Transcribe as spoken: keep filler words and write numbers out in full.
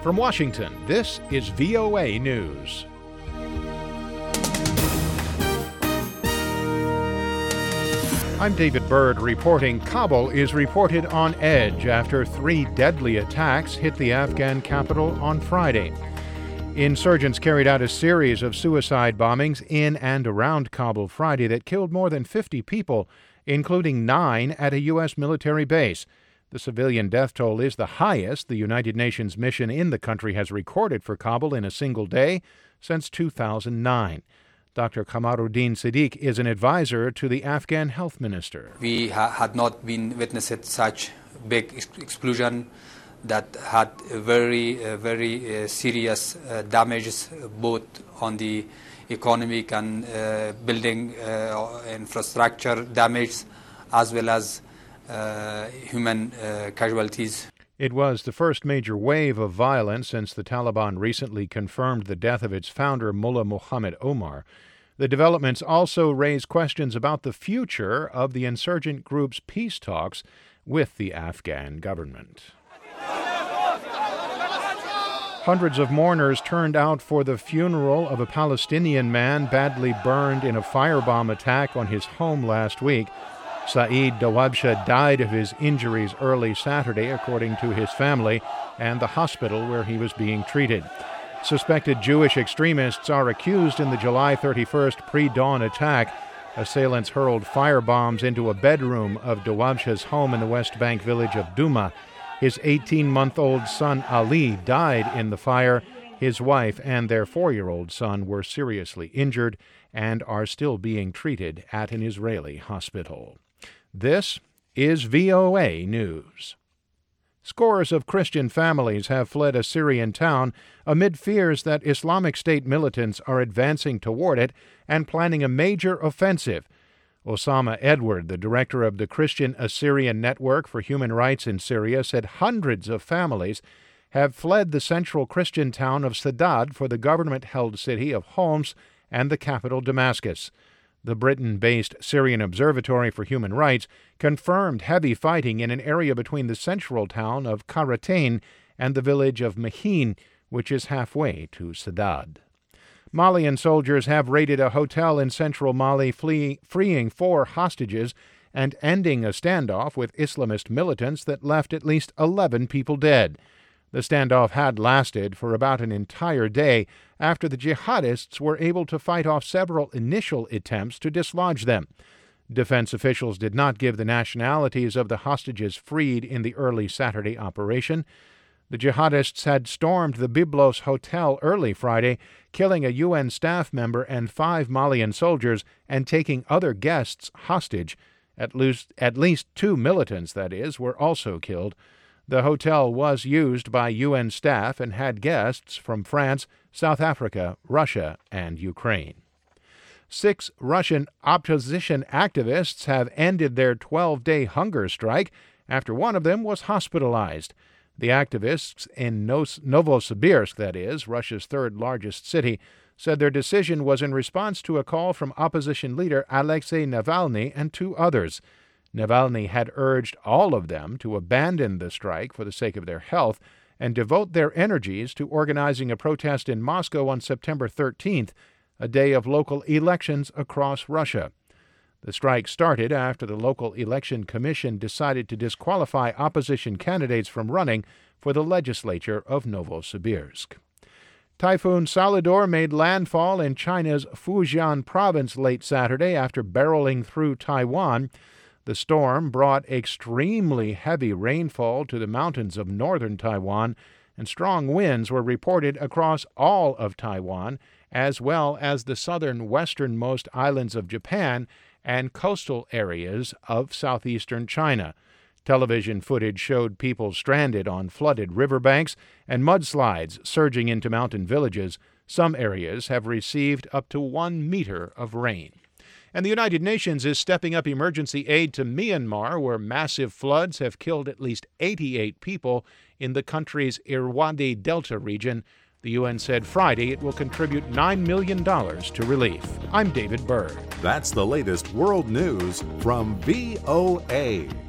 From Washington, this is V O A News. I'm David Byrd reporting. Kabul is reported on edge after three deadly attacks hit the Afghan capital on Friday. Insurgents carried out a series of suicide bombings in and around Kabul Friday that killed more than fifty people, including nine at a U S military base. The civilian death toll is the highest the United Nations mission in the country has recorded for Kabul in a single day since two thousand nine. Doctor Kamaruddin Siddiq is an advisor to the Afghan health minister. We ha- had not been witnessed such big ex- explosion that had very, uh, very uh, serious uh, damages both on the economic and uh, building uh, infrastructure damage as well as uh, human uh, casualties. It was the first major wave of violence since the Taliban recently confirmed the death of its founder, Mullah Muhammad Omar. The developments also raise questions about the future of the insurgent group's peace talks with the Afghan government. Hundreds of mourners turned out for the funeral of a Palestinian man badly burned in a firebomb attack on his home last week. Saeed Dawabsha died of his injuries early Saturday, according to his family and the hospital where he was being treated. Suspected Jewish extremists are accused in the July thirty-first pre-dawn attack. Assailants hurled firebombs into a bedroom of Dawabsha's home in the West Bank village of Duma. His eighteen-month-old son Ali died in the fire. His wife and their four-year-old son were seriously injured and are still being treated at an Israeli hospital. This is V O A News. Scores of Christian families have fled a Syrian town amid fears that Islamic State militants are advancing toward it and planning a major offensive. Osama Edward, the director of the Christian Assyrian Network for Human Rights in Syria, said hundreds of families have fled the central Christian town of Saddad for the government-held city of Homs and the capital Damascus. The Britain-based Syrian Observatory for Human Rights confirmed heavy fighting in an area between the central town of Karatain and the village of Mahin, which is halfway to Saddad. Malian soldiers have raided a hotel in central Mali, flee, freeing four hostages and ending a standoff with Islamist militants that left at least eleven people dead. The standoff had lasted for about an entire day after the jihadists were able to fight off several initial attempts to dislodge them. Defense officials did not give the nationalities of the hostages freed in the early Saturday operation. The jihadists had stormed the Byblos Hotel early Friday, killing a U N staff member and five Malian soldiers and taking other guests hostage. At least, at least two militants, that is, were also killed. The hotel was used by U N staff and had guests from France, South Africa, Russia, and Ukraine. Six Russian opposition activists have ended their twelve-day hunger strike after one of them was hospitalized. The activists in Novosibirsk, that is, Russia's third-largest city, said their decision was in response to a call from opposition leader Alexei Navalny and two others. Navalny had urged all of them to abandon the strike for the sake of their health and devote their energies to organizing a protest in Moscow on September thirteenth, a day of local elections across Russia. The strike started after the local election commission decided to disqualify opposition candidates from running for the legislature of Novosibirsk. Typhoon Salador made landfall in China's Fujian province late Saturday after barreling through Taiwan. The storm brought extremely heavy rainfall to the mountains of northern Taiwan, and strong winds were reported across all of Taiwan, as well as the southern westernmost islands of Japan and coastal areas of southeastern China. Television footage showed people stranded on flooded riverbanks and mudslides surging into mountain villages. Some areas have received up to one meter of rain. And the United Nations is stepping up emergency aid to Myanmar, where massive floods have killed at least eighty-eight people in the country's Irrawaddy Delta region. The U N said Friday it will contribute nine million dollars to relief. I'm David Byrd. That's the latest world news from V O A.